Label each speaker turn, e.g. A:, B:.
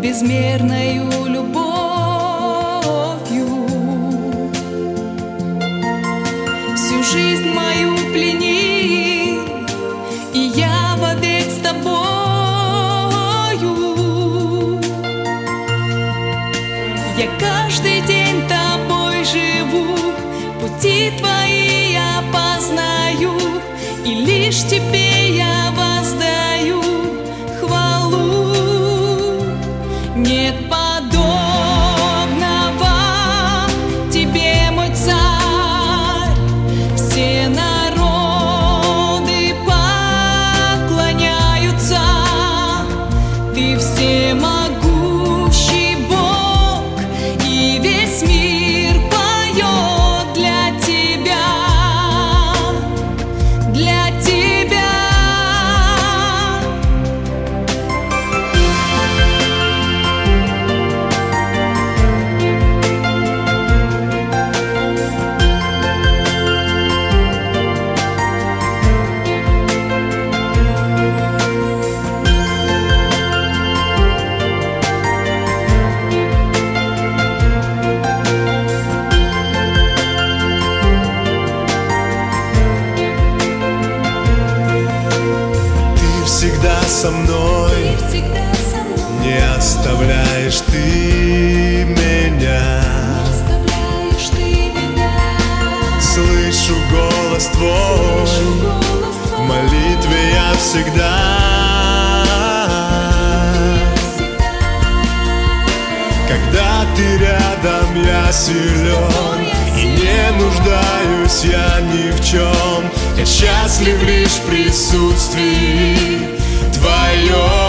A: безмерною любовью. Всю жизнь мою пленил, и я вовек с тобою. Я каждый день тобой живу, пути твои я познаю, и лишь тебе я воздаю хвалу. Нет подобного тебе, мой царь, все народы поклоняются, ты всемогущий Бог, и весь мир поет для тебя, для тебя.
B: Всегда со мной, не оставляешь ты меня. Слышу голос твой, в молитве я всегда. Когда ты рядом, я силен, и не нуждаюсь я ни в чем. Я счастлив лишь в присутствии твоем.